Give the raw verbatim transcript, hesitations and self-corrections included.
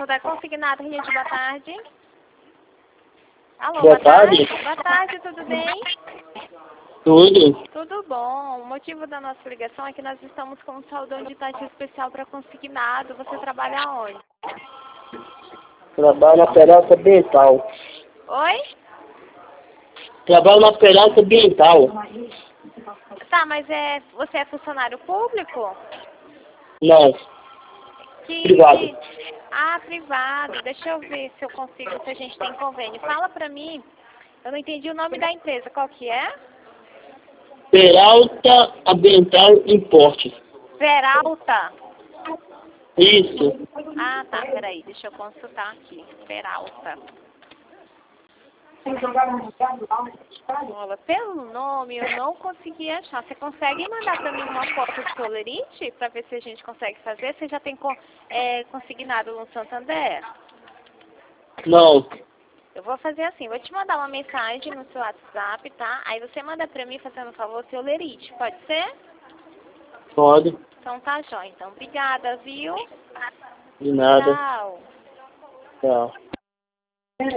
Santander Consignado, Rio de boa tarde. Alô, Boa boa tarde. tarde. Boa tarde, tudo bem? Tudo. Tudo bom. O motivo da nossa ligação é que nós estamos com um saldão de taxa especial para consignado. Você trabalha onde? Trabalho na Esperança Ambiental. Oi? Trabalho na Esperança Ambiental. Tá, mas é, você é funcionário público? Não. Que, Privado. que- Ah, privado. Deixa eu ver se eu consigo, se a gente tem convênio. Fala pra mim. Eu não entendi o nome da empresa. Qual que é? Peralta Ambiental Importes. Peralta. Isso. Ah, tá. Peraí. Deixa eu consultar aqui. Peralta. Olha, pelo nome eu não consegui achar. Você consegue mandar pra mim uma foto de solerite pra ver se a gente consegue fazer? Você já tem con- é, consignado no Santander? Não. Eu vou fazer assim, vou te mandar uma mensagem no seu WhatsApp, tá? Aí você manda pra mim fazendo um favor seu lerite, pode ser? Pode. Então tá, jóia. Então, obrigada, viu? De nada. Tchau. Tchau.